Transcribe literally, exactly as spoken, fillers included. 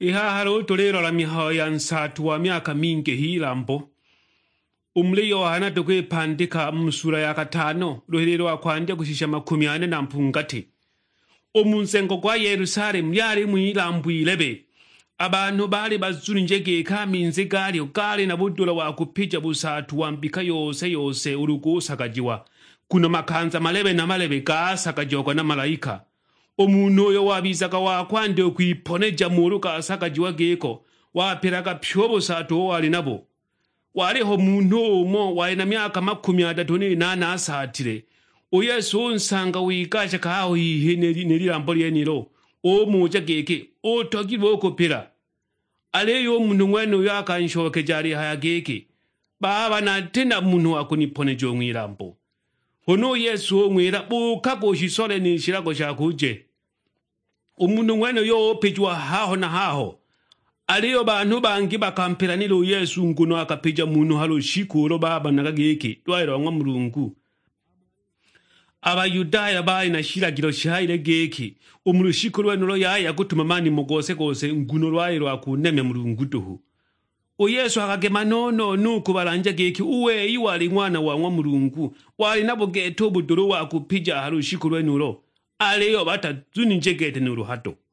ihahalo tolero la mihayo ya nsatu wa miaka mingi hilambo. Umule Yohana tukwe pandika msura ya katano luhililo wa kuandia kushisha makumi ane na mpungati. Omunsengo kwa Yerusalemu yali mwilambu ilebe. Abantu bali bazuni njege kami nzigali ukali na budula wa kupija busatu wambika yose yose urugu sakajiwa. Kuna makanza malebe na malebe ka sakajiwa na malaika. Omuntu yo wabizaka wakwande okwiponeja muruka sakajiwa geko wapiraga pyobo sato wali nabo. Waliho muntu mo waina myaka makumi atatu n'inani asatire. Oyesu nsanga wikasha kaho hihe nelilambo lyenilo. Omuja geke otogirwa okopera. Aleyo muntu mwene yakanshoke jari haya geke. Baba na tena muntu wakuniponeja omwilambo. Hono Yesu omwira bukago shisole ni shirago shakuje. Umuntu mwene yo pejwa haho na haho. Aliyo bantu bangi bakampera nilo Yesu nguno akapeja muntu halo shikuro baba nakageke twaira wa Mulungu. Abayudaya bayi na shiragiro shaire geke umuru shikuro wenolo yaya gutuma mani mugose gose nguno rwairo akuneme Mulungu tuhu. O Yesu akagema nono nuko baranja geke uwe iwali mwana wa Mulungu wali nabo geto buduru wa kupija halo shikuro wenolo. Aliyo bata zuni njegete nuru hato.